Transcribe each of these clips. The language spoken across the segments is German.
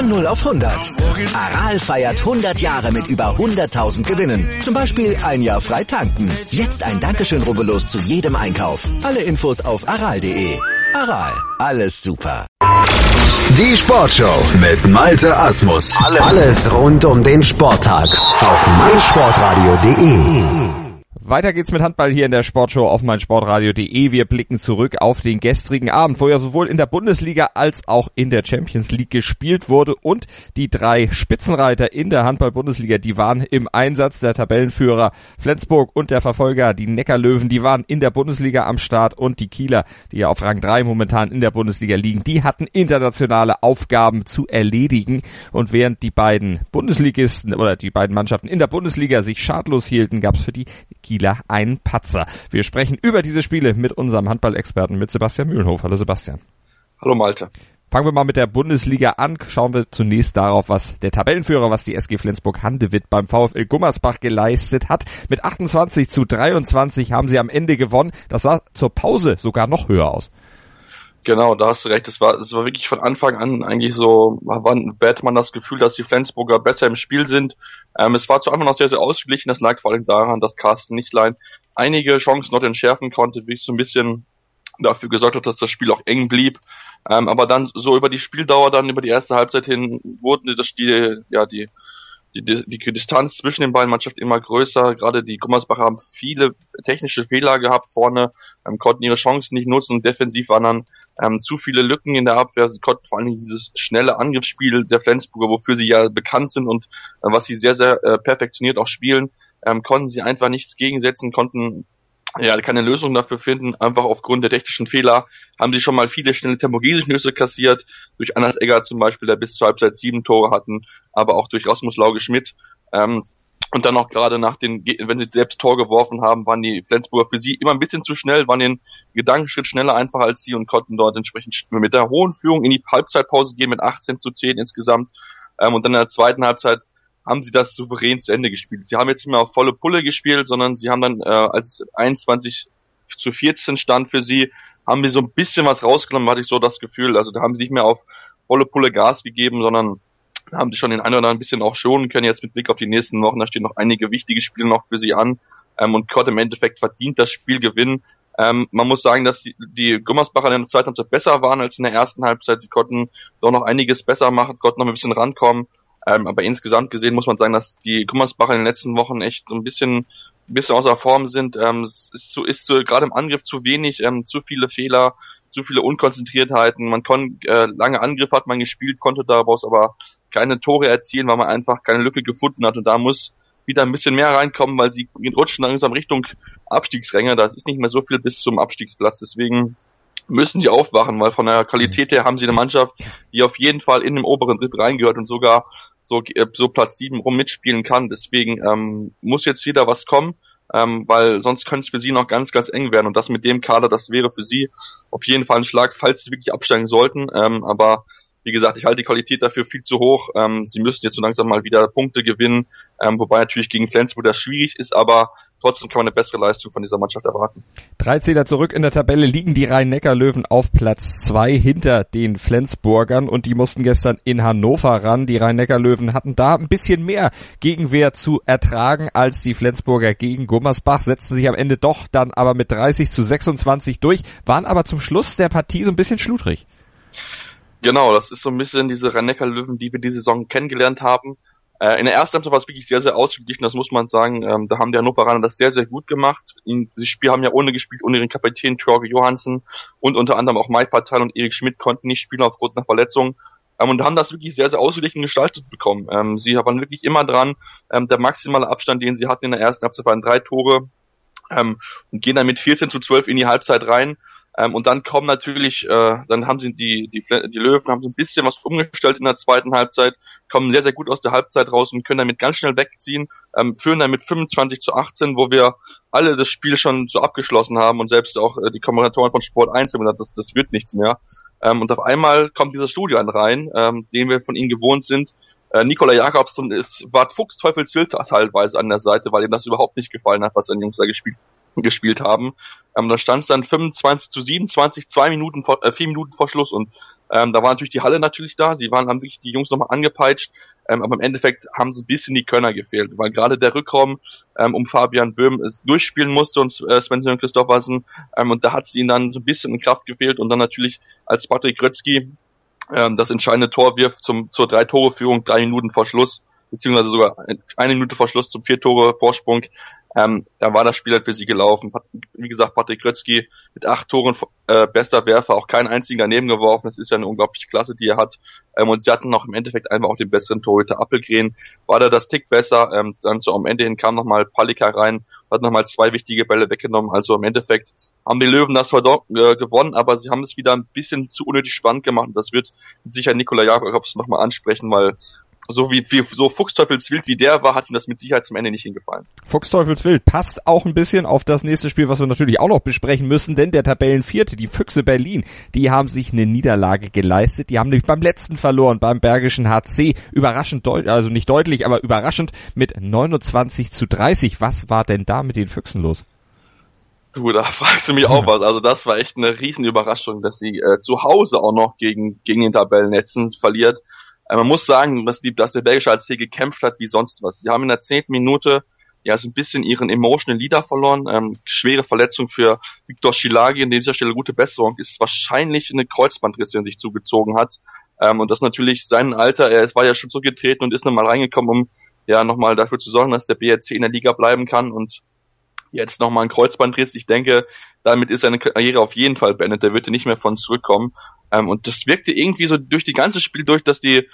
Von 0 auf 100. Aral feiert 100 Jahre mit über 100.000 Gewinnen. Zum Beispiel ein Jahr frei tanken. Jetzt ein Dankeschön, rubbellos zu jedem Einkauf. Alle Infos auf aral.de. Aral, alles super. Die Sportshow mit Malte Asmus. Alles rund um den Sporttag auf meinsportradio.de. Weiter geht's mit Handball hier in der Sportshow auf meinsportradio.de. Wir blicken zurück auf den gestrigen Abend, wo ja sowohl in der Bundesliga als auch in der Champions League gespielt wurde und die 3 Spitzenreiter in der Handball-Bundesliga, die waren im Einsatz. Der Tabellenführer Flensburg und der Verfolger, die Neckarlöwen, die waren in der Bundesliga am Start und die Kieler, die ja auf Rang 3 momentan in der Bundesliga liegen, die hatten internationale Aufgaben zu erledigen und während die beiden Bundesligisten oder die beiden Mannschaften in der Bundesliga sich schadlos hielten, gab's für die Kieler einen Patzer. Wir sprechen über diese Spiele mit unserem Handball-Experten, mit Sebastian Mühlenhof. Hallo Sebastian. Hallo Malte. Fangen wir mal mit der Bundesliga an. Schauen wir zunächst darauf, was der Tabellenführer, was die SG Flensburg-Handewitt beim VfL Gummersbach geleistet hat. Mit 28-23 haben sie am Ende gewonnen. Das sah zur Pause sogar noch höher aus. Genau, da hast du recht. Es war wirklich von Anfang an eigentlich so, hatte man das Gefühl, dass die Flensburger besser im Spiel sind. Es war zu Anfang noch sehr, sehr ausgeglichen. Das lag vor allem daran, dass Carsten Nichtlein einige Chancen noch entschärfen konnte, wie ich so ein bisschen dafür gesorgt hat, dass das Spiel auch eng blieb. Aber dann so über die Spieldauer, dann über die erste Halbzeit hin, wurden die Distanz zwischen den beiden Mannschaften immer größer. Gerade die Gummersbacher haben viele technische Fehler gehabt vorne, konnten ihre Chancen nicht nutzen und defensiv waren dann zu viele Lücken in der Abwehr. Sie konnten vor allem dieses schnelle Angriffsspiel der Flensburger, wofür sie ja bekannt sind und was sie sehr, sehr perfektioniert auch spielen, konnten sie einfach nichts gegensetzen, konnten keine Lösung dafür finden. Einfach aufgrund der technischen Fehler haben sie schon mal viele schnelle Temporisisch-Nüsse kassiert, durch Anders Egger zum Beispiel, der bis zur Halbzeit 7 Tore hatten, aber auch durch Rasmus Lauge-Schmidt. Und dann auch gerade wenn sie selbst Tor geworfen haben, waren die Flensburger für sie immer ein bisschen zu schnell, waren den Gedankenschritt schneller einfach als sie und konnten dort entsprechend mit der hohen Führung in die Halbzeitpause gehen mit 18-10 insgesamt. Und dann in der zweiten Halbzeit haben sie das souverän zu Ende gespielt. Sie haben jetzt nicht mehr auf volle Pulle gespielt, sondern sie haben dann, als 21-14 stand für sie, haben sie so ein bisschen was rausgenommen, hatte ich so das Gefühl. Also da haben sie nicht mehr auf volle Pulle Gas gegeben, sondern haben sie schon den einen oder anderen ein bisschen auch schonen können. Jetzt mit Blick auf die nächsten Wochen, da stehen noch einige wichtige Spiele noch für sie an, und konnte im Endeffekt verdient das Spiel gewinnen. Man muss sagen, dass die Gummersbacher in der zweiten Halbzeit besser waren als in der ersten Halbzeit. Sie konnten doch noch einiges besser machen, konnten noch ein bisschen rankommen. Aber insgesamt gesehen muss man sagen, dass die Gummersbacher in den letzten Wochen echt so ein bisschen außer Form sind. Es ist gerade im Angriff zu wenig, zu viele Fehler, zu viele Unkonzentriertheiten. Lange Angriffe hat man gespielt, konnte daraus aber keine Tore erzielen, weil man einfach keine Lücke gefunden hat. Und da muss wieder ein bisschen mehr reinkommen, weil sie rutschen langsam Richtung Abstiegsränge. Da ist nicht mehr so viel bis zum Abstiegsplatz. Deswegen müssen sie aufwachen, weil von der Qualität her haben sie eine Mannschaft, die auf jeden Fall in den oberen Drittel reingehört und sogar so Platz 7 rum mitspielen kann. Deswegen muss jetzt wieder was kommen, weil sonst könnte es für sie noch ganz, ganz eng werden. Und das mit dem Kader, das wäre für sie auf jeden Fall ein Schlag, falls sie wirklich absteigen sollten. Aber wie gesagt, ich halte die Qualität dafür viel zu hoch. Sie müssen jetzt so langsam mal wieder Punkte gewinnen, wobei natürlich gegen Flensburg das schwierig ist, aber trotzdem kann man eine bessere Leistung von dieser Mannschaft erwarten. 3 Zähler zurück in der Tabelle liegen die Rhein-Neckar-Löwen auf Platz 2 hinter den Flensburgern und die mussten gestern in Hannover ran. Die Rhein-Neckar-Löwen hatten da ein bisschen mehr Gegenwehr zu ertragen als die Flensburger gegen Gummersbach, setzten sich am Ende doch dann aber mit 30-26 durch, waren aber zum Schluss der Partie so ein bisschen schludrig. Genau, das ist so ein bisschen diese Rhein-Neckar-Löwen, die wir diese Saison kennengelernt haben. In der ersten Halbzeit war es wirklich sehr, sehr ausgeglichen, das muss man sagen. Da haben die Hannoveraner das sehr, sehr gut gemacht. Sie haben ja ohne gespielt, ohne ihren Kapitän Thorge Johansen und unter anderem auch Mai Patel und Erik Schmidt konnten nicht spielen aufgrund einer Verletzung. Und haben das wirklich sehr, sehr ausgeglichen gestaltet bekommen. Sie waren wirklich immer dran. Der maximale Abstand, den sie hatten in der ersten Halbzeit, waren 3 Tore. Und gehen dann mit 14-12 in die Halbzeit rein. Und dann kommen natürlich, dann haben sie die Löwen haben so ein bisschen was umgestellt in der zweiten Halbzeit, kommen sehr, sehr gut aus der Halbzeit raus und können damit ganz schnell wegziehen, führen dann mit 25-18, wo wir alle das Spiel schon so abgeschlossen haben und selbst auch die Kommentatoren von Sport 1 haben gesagt, das wird nichts mehr. Und auf einmal kommt dieser Studio rein, den wir von ihnen gewohnt sind. Nikola Jakobsson war fuchsteufelswild teilweise an der Seite, weil ihm das überhaupt nicht gefallen hat, was seine Jungs da gespielt haben. gespielt haben. Da stand es dann 25-27, 4 Minuten vor Schluss und da war natürlich die Halle natürlich da, sie waren dann wirklich die Jungs nochmal angepeitscht, aber im Endeffekt haben so ein bisschen die Könner gefehlt, weil gerade der Rückraum um Fabian Böhm durchspielen musste und Sven Christoffersen und da hat es ihnen dann so ein bisschen in Kraft gefehlt und dann natürlich als Patrick Grötzky das entscheidende Tor wirft zur 3-Tore-Führung 3 Minuten vor Schluss, beziehungsweise sogar 1 Minute vor Schluss zum 4-Tore-Vorsprung. Da war das Spiel halt für sie gelaufen. Wie gesagt, Patrick Grötzky mit 8 Toren, bester Werfer, auch keinen einzigen daneben geworfen. Das ist ja eine unglaubliche Klasse, die er hat. Und sie hatten noch im Endeffekt einfach auch den besseren Torhüter. Appelgren war da das Tick besser. Dann so am Ende hin kam nochmal Palika rein, hat nochmal 2 wichtige Bälle weggenommen. Also im Endeffekt haben die Löwen das gewonnen, aber sie haben es wieder ein bisschen zu unnötig spannend gemacht. Und das wird sicher Nikola Jakobs nochmal ansprechen, weil so Fuchsteufelswild wie der war, hat ihm das mit Sicherheit zum Ende nicht hingefallen. Fuchsteufelswild passt auch ein bisschen auf das nächste Spiel, was wir natürlich auch noch besprechen müssen, denn der Tabellenvierte, die Füchse Berlin, die haben sich eine Niederlage geleistet. Die haben nämlich beim letzten verloren, beim Bergischen HC, überraschend, also nicht deutlich, aber überraschend mit 29-30. Was war denn da mit den Füchsen los? Du, da fragst du mich auch was. Also das war echt eine Riesenüberraschung, dass sie zu Hause auch noch gegen den Tabellenletzten verliert. Man muss sagen, dass der Bergische HC gekämpft hat wie sonst was. Sie haben in der 10. Minute ja so ein bisschen ihren emotional Leader verloren. Schwere Verletzung für Viktor Schilagi, an dieser Stelle gute Besserung, ist wahrscheinlich eine Kreuzbandriss, die er sich zugezogen hat. Und das natürlich sein Alter, er war ja schon zurückgetreten und ist nochmal reingekommen, um ja nochmal dafür zu sorgen, dass der BRC in der Liga bleiben kann und jetzt nochmal ein Kreuzbandriss. Ich denke, damit ist seine Karriere auf jeden Fall beendet. Der wird nicht mehr von zurückkommen. Und das wirkte irgendwie so durch die ganze Spiel durch, dass die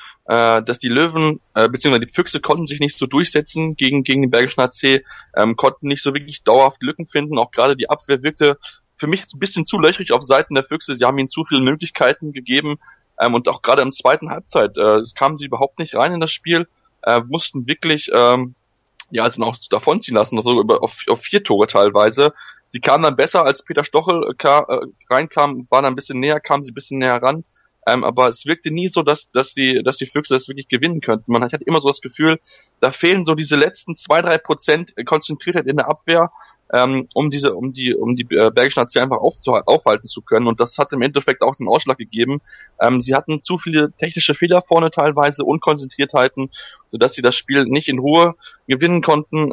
Löwen, beziehungsweise die Füchse konnten sich nicht so durchsetzen gegen den Bergischen HC, konnten nicht so wirklich dauerhaft Lücken finden. Auch gerade die Abwehr wirkte für mich ein bisschen zu löchrig auf Seiten der Füchse. Sie haben ihnen zu viele Möglichkeiten gegeben. Und auch gerade im zweiten Halbzeit, es kamen sie überhaupt nicht rein in das Spiel, mussten wirklich, sind auch davonziehen lassen, sogar auf 4 Tore teilweise. Sie kamen dann besser, als Peter Stochel reinkam, waren ein bisschen näher, kamen sie ein bisschen näher ran. Aber es wirkte nie so, dass die Füchse das wirklich gewinnen könnten. Man hat immer so das Gefühl, da fehlen so diese letzten 2-3% Konzentriertheit in der Abwehr, um die Bergischen HC einfach aufhalten zu können. Und das hat im Endeffekt auch den Ausschlag gegeben. Sie hatten zu viele technische Fehler vorne teilweise, Unkonzentriertheiten, sodass sie das Spiel nicht in Ruhe gewinnen konnten.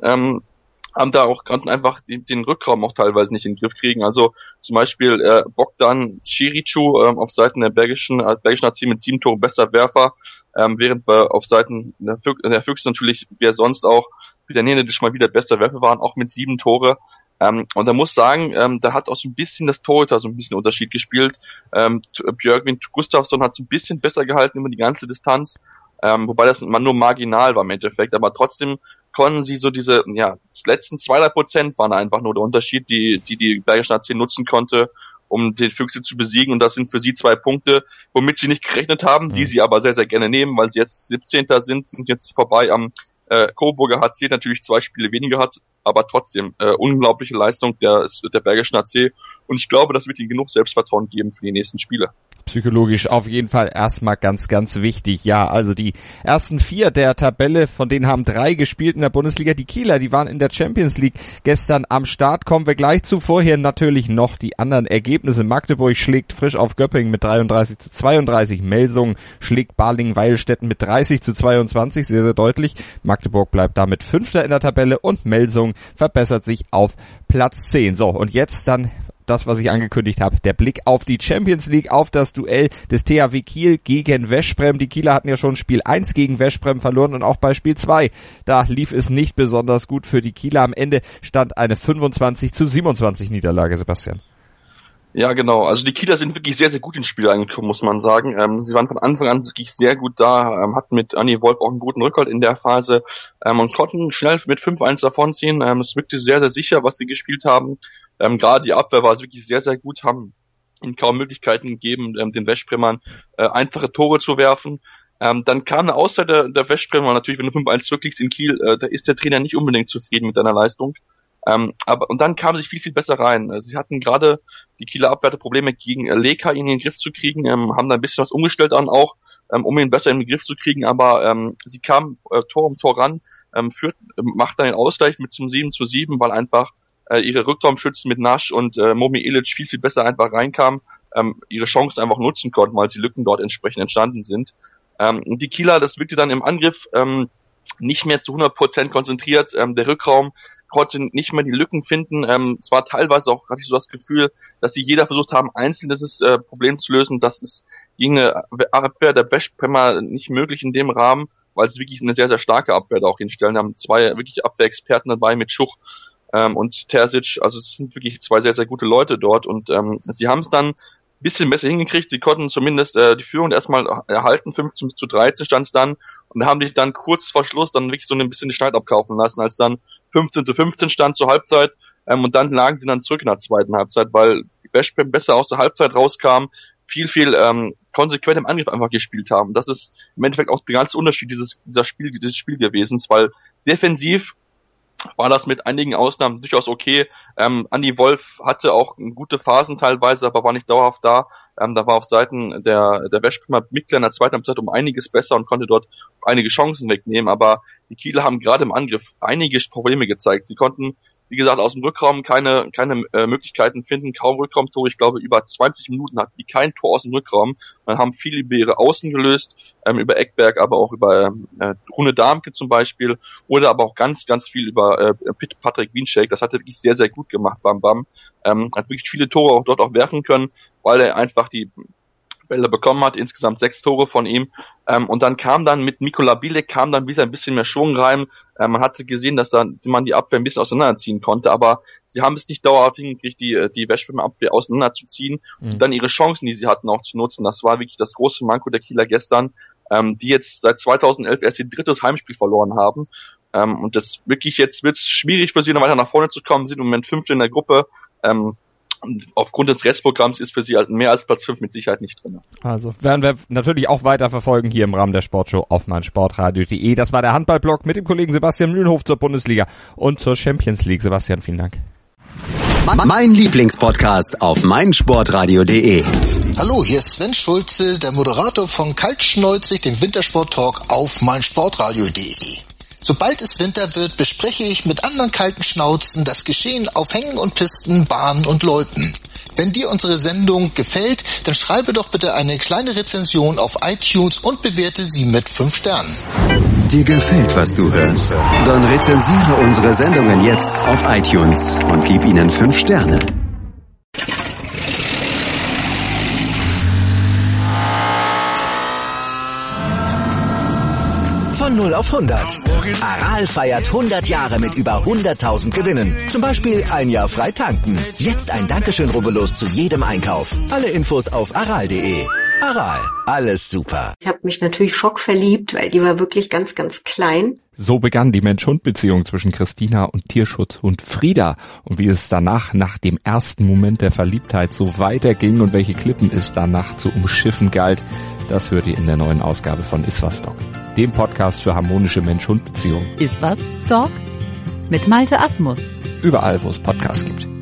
Konnten einfach den Rückraum auch teilweise nicht in den Griff kriegen. Also zum Beispiel Bogdan Chirichu auf Seiten der Bergischen HC mit 7 Toren bester Werfer, während auf Seiten der Füchse natürlich, wer sonst auch, Peter Nenadisch mal wieder bester Werfer waren, auch mit 7 Tore. Und da muss sagen, da hat auch so ein bisschen das Torhüter so ein bisschen Unterschied gespielt. Björgvin Gustafsson hat es ein bisschen besser gehalten über die ganze Distanz, wobei das nur marginal war im Endeffekt, aber trotzdem konnten sie so diese, letzten 2-3% waren einfach nur der Unterschied, die Bergische HC nutzen konnte, um den Füchse zu besiegen, und das sind für sie 2 Punkte, womit sie nicht gerechnet haben, die sie aber sehr, sehr gerne nehmen, weil sie jetzt 17. sind jetzt vorbei am Coburger HC, natürlich 2 Spiele weniger hat, aber trotzdem unglaubliche Leistung der Bergischen HC, und ich glaube, das wird ihnen genug Selbstvertrauen geben für die nächsten Spiele. Psychologisch auf jeden Fall erstmal ganz, ganz wichtig. Ja, also die ersten 4 der Tabelle, von denen haben 3 gespielt in der Bundesliga. Die Kieler, die waren in der Champions League gestern am Start. Kommen wir gleich zu. Vorher natürlich noch die anderen Ergebnisse. Magdeburg schlägt frisch auf Göppingen mit 33-32. Melsungen schlägt Balingen-Weilstätten mit 30-22. Sehr, sehr deutlich. Magdeburg bleibt damit 5. in der Tabelle und Melsungen verbessert sich auf Platz 10. So, und jetzt dann das, was ich angekündigt habe, der Blick auf die Champions League, auf das Duell des THW Kiel gegen Veszprem. Die Kieler hatten ja schon Spiel 1 gegen Veszprem verloren und auch bei Spiel 2, da lief es nicht besonders gut für die Kieler. Am Ende stand eine 25-27 Niederlage, Sebastian. Ja, genau. Also die Kieler sind wirklich sehr, sehr gut ins Spiel angekommen, muss man sagen. Sie waren von Anfang an wirklich sehr gut da, hatten mit Anni Wolf auch einen guten Rückhalt in der Phase und konnten schnell mit 5-1 davonziehen. Es wirkte sehr, sehr sicher, was sie gespielt haben. Gerade die Abwehr war wirklich sehr, sehr gut, haben ihnen kaum Möglichkeiten gegeben, den Veszpremern einfache Tore zu werfen. Dann kam eine Auszeit der Veszpremer, natürlich, wenn du 5-1 zurückliegst in Kiel, da ist der Trainer nicht unbedingt zufrieden mit deiner Leistung. Und dann kamen sie viel, viel besser rein. Sie hatten gerade die Kieler Abwehr Probleme gegen Leka in den Griff zu kriegen, haben da ein bisschen was umgestellt an auch, um ihn besser in den Griff zu kriegen, aber sie kamen Tor um Tor ran, macht dann den Ausgleich mit zum 7-7, weil einfach ihre Rückraumschützen mit Nasch und Momi Ilic viel, viel besser einfach reinkamen, ihre Chancen einfach nutzen konnten, weil die Lücken dort entsprechend entstanden sind. Die Kieler, das wirkte dann im Angriff nicht mehr zu 100% konzentriert. Der Rückraum konnte nicht mehr die Lücken finden. Es war teilweise auch, hatte ich so das Gefühl, dass sie jeder versucht haben, einzeln dieses Problem zu lösen. Das ist gegen eine Abwehr der Westbremmer nicht möglich in dem Rahmen, weil es wirklich eine sehr, sehr starke Abwehr da auch hinstellen. Wir haben 2 wirklich Abwehrexperten dabei mit Schuch und Terzic. Also es sind wirklich 2 sehr, sehr gute Leute dort und sie haben es dann ein bisschen besser hingekriegt. Sie konnten zumindest die Führung erstmal erhalten. 15-13 stand es dann und haben sich dann kurz vor Schluss dann wirklich so ein bisschen den Schneid abkaufen lassen, als dann 15-15 stand zur Halbzeit und dann lagen sie dann zurück in der zweiten Halbzeit, weil die Westbrem besser aus der Halbzeit rauskam, viel konsequent im Angriff einfach gespielt haben. Das ist im Endeffekt auch der ganze Unterschied dieses Spiel gewesen, weil defensiv war das mit einigen Ausnahmen durchaus okay. Andi Wolf hatte auch gute Phasen teilweise, aber war nicht dauerhaft da. Da war auf Seiten der Westbremer Mickler in der zweiten Halbzeit um einiges besser und konnte dort einige Chancen wegnehmen. Aber die Kieler haben gerade im Angriff einige Probleme gezeigt. Sie konnten, wie gesagt, aus dem Rückraum keine Möglichkeiten finden, kaum Rückraumtore. Ich glaube, über 20 Minuten hatten die kein Tor aus dem Rückraum. Man haben viel über ihre Außen gelöst, über Eckberg, aber auch über Rune Darmke zum Beispiel, oder aber auch ganz, ganz viel über Patrick Wienschek. Das hat er wirklich sehr, sehr gut gemacht, Bam Bam. Hat wirklich viele Tore auch dort auch werfen können, weil er einfach die Bälle bekommen hat, insgesamt 6 Tore von ihm. Und dann kam dann mit Mikola Bilek wieder ein bisschen mehr Schwung rein. Man hatte gesehen, dass man die Abwehr ein bisschen auseinanderziehen konnte, aber sie haben es nicht dauerhaft hingekriegt, die Westbremer Abwehr auseinanderzuziehen und dann ihre Chancen, die sie hatten, auch zu nutzen. Das war wirklich das große Manko der Kieler gestern, die jetzt seit 2011 erst ihr 3. Heimspiel verloren haben. Und das wirklich, jetzt wird es schwierig für sie, noch weiter nach vorne zu kommen. Sie sind im Moment 5. in der Gruppe. Und aufgrund des Restprogramms ist für sie halt mehr als Platz 5 mit Sicherheit nicht drin. Also werden wir natürlich auch weiter verfolgen hier im Rahmen der Sportshow auf meinsportradio.de. Das war der Handballblock mit dem Kollegen Sebastian Mühlenhof zur Bundesliga und zur Champions League. Sebastian, vielen Dank. Mein Lieblingspodcast auf meinsportradio.de. Hallo, hier ist Sven Schulze, der Moderator von Kaltschneuzig, dem Wintersport-Talk auf meinsportradio.de. Sobald es Winter wird, bespreche ich mit anderen kalten Schnauzen das Geschehen auf Hängen und Pisten, Bahnen und Loipen. Wenn dir unsere Sendung gefällt, dann schreibe doch bitte eine kleine Rezension auf iTunes und bewerte sie mit 5 Sternen. Dir gefällt, was du hörst? Dann rezensiere unsere Sendungen jetzt auf iTunes und gib ihnen 5 Sterne. Von 0 auf 100. Aral feiert 100 Jahre mit über 100.000 Gewinnen. Zum Beispiel ein Jahr frei tanken. Jetzt ein Dankeschön, rubbellos zu jedem Einkauf. Alle Infos auf aral.de. Aral, alles super. Ich habe mich natürlich schockverliebt, weil die war wirklich ganz, ganz klein. So begann die Mensch-Hund-Beziehung zwischen Christina und Tierschutzhund Frieda. Und wie es danach, nach dem ersten Moment der Verliebtheit, so weiterging und welche Klippen es danach zu umschiffen galt, das hört ihr in der neuen Ausgabe von Iswas Dog, dem Podcast für harmonische Mensch-Hund-Beziehungen. Iswas Dog mit Malte Asmus. Überall, wo es Podcasts gibt.